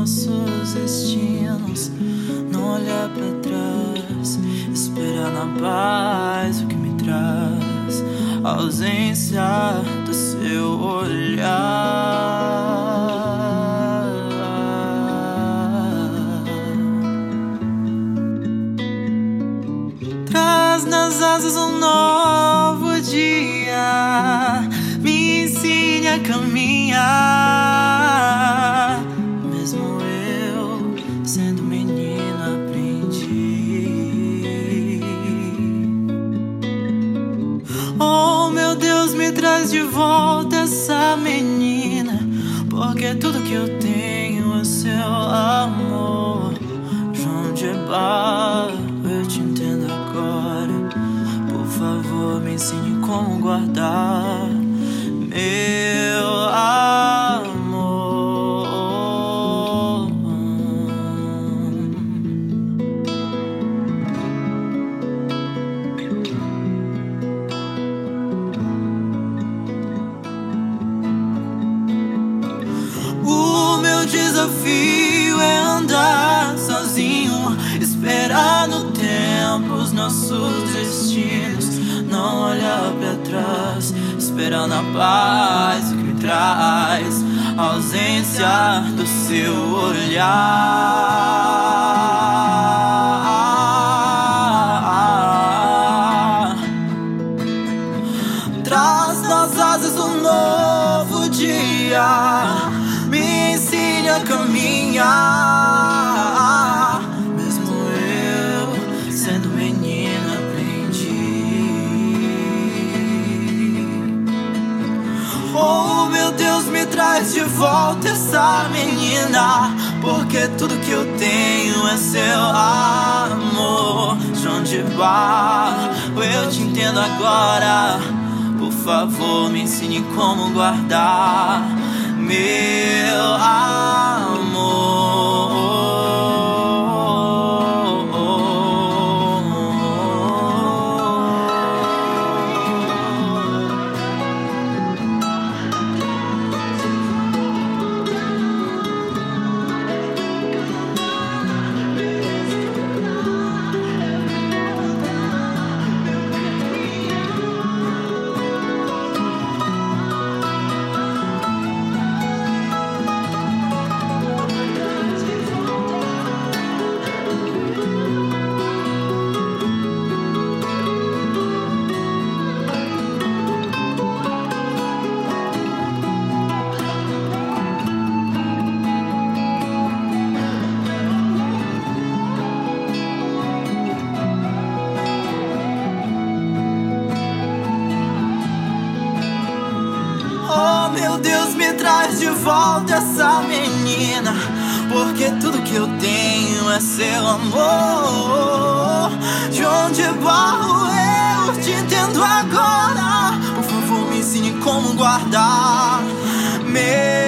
nossos destinos, não olhar pra trás, esperar na paz o que me traz a ausência do seu olhar. Traz nas asas um novo dia, me ensine a caminhar. Mesmo eu sendo menina aprendi. Oh meu Deus, me traz de volta essa menina, porque tudo que eu tenho é seu amor. João de Barro, eu te entendo agora. Por favor, me ensine como guardar meu amor. O meu desafio é andar sozinho, esperar no tempo os nossos destinos, não olhar pra trás, esperar na paz o que me traz a ausência do seu olhar. Traz nas asas um novo dia, me ensine a caminhar. Mesmo eu sendo menina aprendi. Oh meu Deus, me traz de volta essa menina, porque tudo que eu tenho é seu amor. João de Barro, eu te entendo agora. Por favor, me ensine como guardar meu amor. Oh meu Deus, me traz de volta essa menina, porque tudo que eu tenho é seu amor. João de Barro, eu te entendo agora. Por favor, me ensine como guardar meu